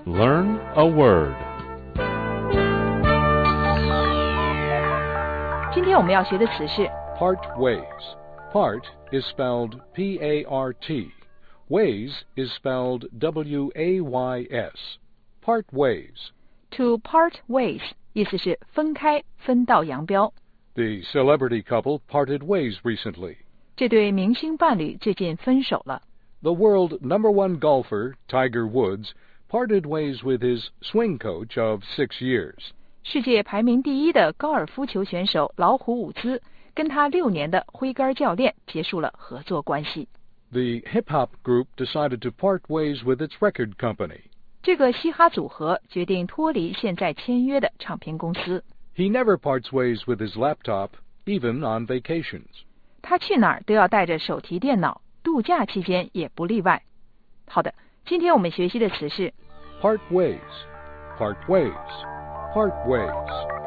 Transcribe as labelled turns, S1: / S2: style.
S1: Learn a word.
S2: 今天我们要学的词是
S3: Part ways. Part is spelled P-A-R-T. Ways is spelled W-A-Y-S. Part ways.
S2: to part ways， 意思是分开，分道扬镳。
S3: The celebrity couple parted ways recently.
S2: 这对明星伴侣最近分手了。
S3: The world #1 golfer, Tiger Woods, parted ways with his swing coach of 6 years.
S2: 世界排名第1的高尔夫球选手老虎伍兹跟他6年的挥杆教练结束了合作关系。
S3: The hip-hop group decided to part ways with its record company.
S2: 这个嘻哈组合决定脱离现在签约的唱片公司。
S3: He never parts ways with his laptop, even on vacations.
S2: 他去哪儿都要带着手提电脑，度假期间也不例外。好的，今天我们学习的词是
S3: Part ways, part ways, part ways.